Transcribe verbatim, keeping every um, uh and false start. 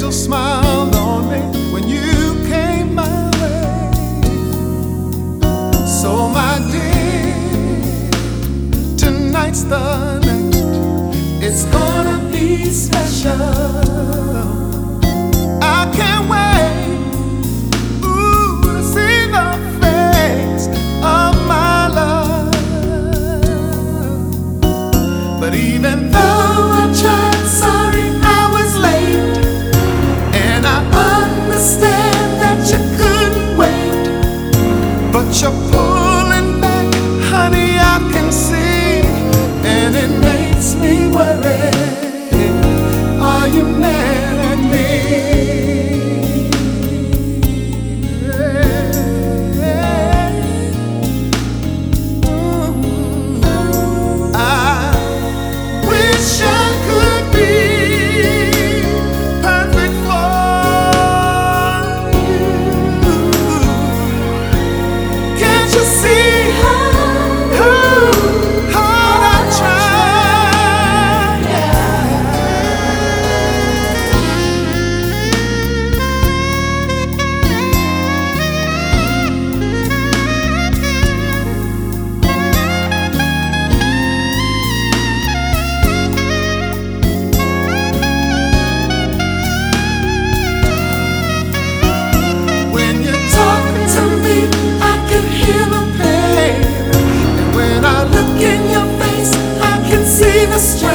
angel smiled on me when you came my way. So my dear, tonight's the night. It's gonna be special. I can't wait, ooh, to see the face of my love. But even though I tried, sorry I was late, and I understand that you couldn't wait, but you're pulling back, honey, I can see, and it makes me worry. Are you mad at me? I wish I could be perfect for you. Can't you see how hard I try? When you talk to me, I can hear the pain, and when I look in your face, I can see the strength.